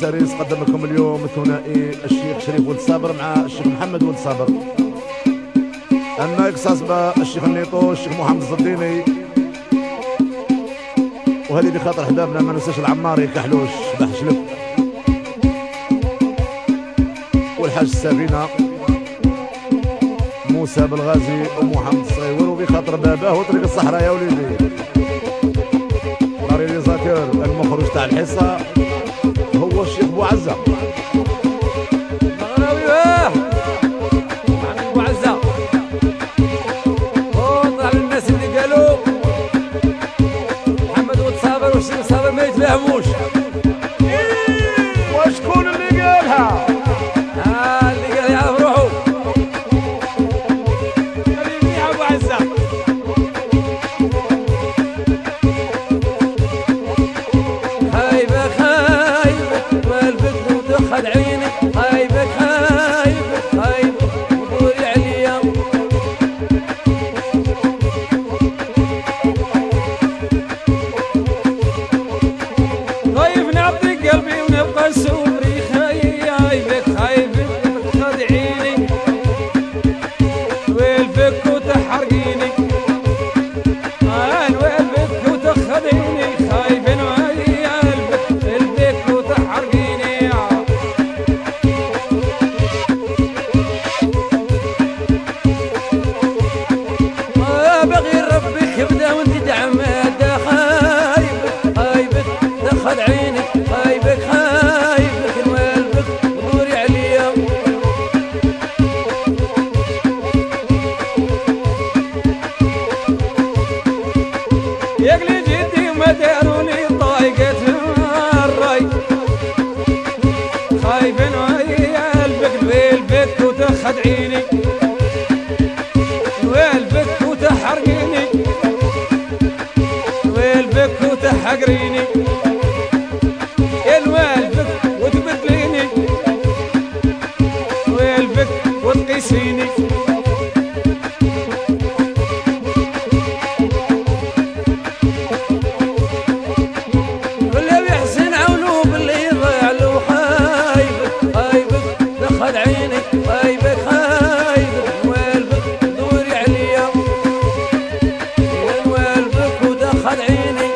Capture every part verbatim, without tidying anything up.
ساريس قدم لكم اليوم الثنائي الشيخ شريف ولد صابر مع الشيخ محمد ولد صابر. اما اكساسبا الشيخ النيطو الشيخ محمد الصديني، وهذه بخاطر احبابنا ما ننساش العماري كحلوش بحشلف والحاج السفينه موسى بالغازي ومحمد الصغيور، وبخاطر باباه وطريق الصحراء يا وليدي. الرياليزاتور المخرج تاع الحصه هو الشيخ بوعزه. مغراوي واه محمد بوعزه. وطلع للناس اللي قالوا محمد ولد صابر والشيخ صابر ما يتفاهموش. وشكون اللي قالها؟ اه اللي قال يعرف روحو. هذه منيحه بوعزه. خايبه خايبه والفكر ودخل عينك. خايبه خايبه خايبه ودوري عليا. خايف نعطيك قلبي ونبقى سوري. خايبك خايبك تخدعيني والفك وتحرقيني. آه والفك وتخدعيني. خايفين ويا الفك الفك وتحرقيني. آه بغي ربك يبدا وانت دعماده. خايبك خايبك تخدعيني. خايبك خايبك والفك ودوري عليا. يقلي جدي وما داروني ضايقت الراي. خايفين ويا الفك والفك وتخدعيني والفك وتحرقيني والفك وتحقريني الوالفك وتبدليني والفك وتقيسيني. واللي بيحسن عونه باللي يضيع له. خايبك خايبك دخل عينك. خايبك خايبك والفك دوري عليا. والفك ودخل عيني.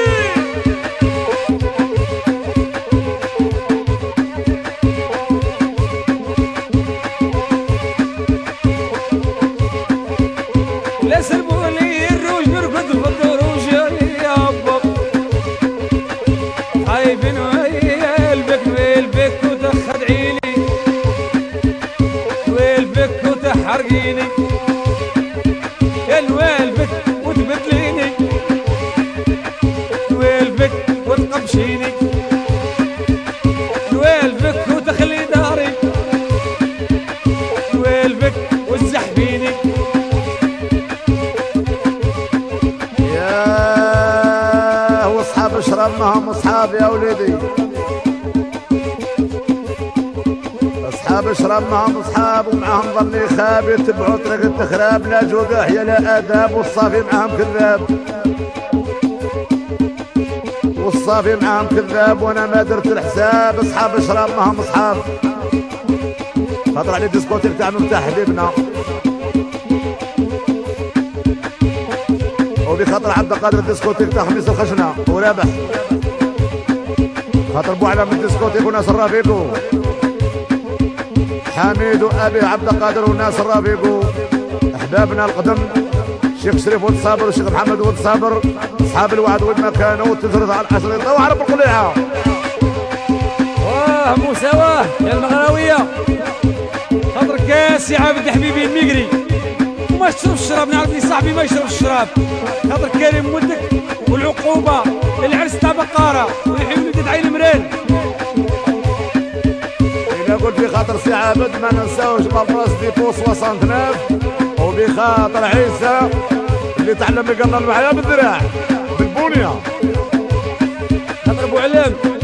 لا سلبوني الروج نركض في الدروج يا بابا. خايفين ويا البك والبك وتخدعيني والبك وتحرقيني الوالبك وتبدليني والبك وتقبشيني الوالبك وتخلي داري والبك وتزحفيني. ياه واصحاب اشرب معهم اصحاب يا وليدي. اصحاب اشرب معهم اصحاب ومعهم ظني خاب. يتبعوا طريق التخراب لا جداح يا لا اداب. والصافي معهم كذاب والصافي معهم كذاب وانا ما درت الحساب. اصحاب اشرب معهم اصحاب. خاطر على الديسكوتيك تاع مفتاح حبيبنا وبخاطر عبد القادر الديسكوتيك تاع خميس الخشنه ورابح. خاطر بو علم الديسكوتيك وناس الرافيقو حميد وابي عبد القادر وناس الرافيقو. احبابنا القدم الشيخ شريف ولد صابر والشيخ محمد ولد صابر. اصحاب الوعد والمكان وتزرد على الحسن وعرب القليعه. واه مساواه يا المغراويه. خاطر كاس يا عبد حبيبي المقري وما تشربش الشراب. نعرف لي صاحبي ما يشرب الشراب. خاطر كريم ولدك والعقوبه العرس تاع بقاره والحيوان تاع عين مران. انا قلت بخاطر سي عابد ما ننساوش مبراس ديبو تسعة وستين وبخاطر عيسى اللي تعلم يقرر معايا بالذراع بالبونيه. خاطر ابو علام